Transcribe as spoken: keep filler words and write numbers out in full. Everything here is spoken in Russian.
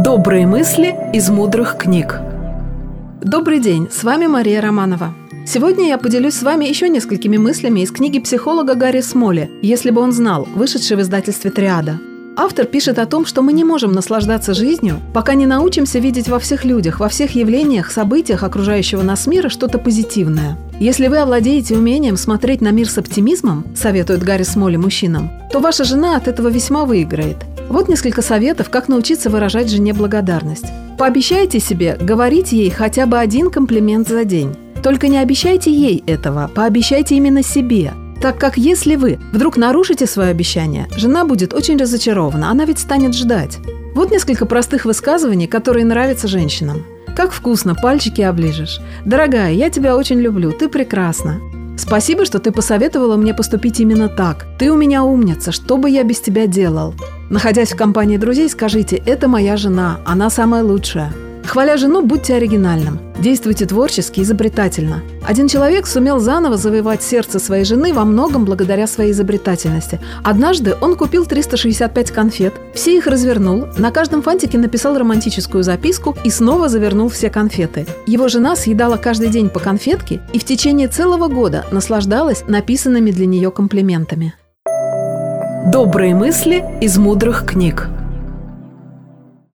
Добрые мысли из мудрых книг. Добрый день, с вами Мария Романова. Сегодня я поделюсь с вами еще несколькими мыслями из книги психолога Гарри Смолли «Если бы он знал», вышедшей в издательстве «Триада». Автор пишет о том, что мы не можем наслаждаться жизнью, пока не научимся видеть во всех людях, во всех явлениях, событиях окружающего нас мира что-то позитивное. Если вы овладеете умением смотреть на мир с оптимизмом, советует Гарри Смолли мужчинам, то ваша жена от этого весьма выиграет. Вот несколько советов, как научиться выражать жене благодарность. Пообещайте себе говорить ей хотя бы один комплимент за день. Только не обещайте ей этого, пообещайте именно себе. Так как если вы вдруг нарушите свое обещание, жена будет очень разочарована, она ведь станет ждать. Вот несколько простых высказываний, которые нравятся женщинам. «Как вкусно, пальчики оближешь». «Дорогая, я тебя очень люблю, ты прекрасна». «Спасибо, что ты посоветовала мне поступить именно так. Ты у меня умница, что бы я без тебя делал». Находясь в компании друзей, скажите: «Это моя жена, она самая лучшая». Хваля жену, будьте оригинальным. Действуйте творчески, изобретательно. Один человек сумел заново завоевать сердце своей жены во многом благодаря своей изобретательности. Однажды он купил триста шестьдесят пять конфет, все их развернул, на каждом фантике написал романтическую записку и снова завернул все конфеты. Его жена съедала каждый день по конфетке и в течение целого года наслаждалась написанными для нее комплиментами. Добрые мысли из мудрых книг.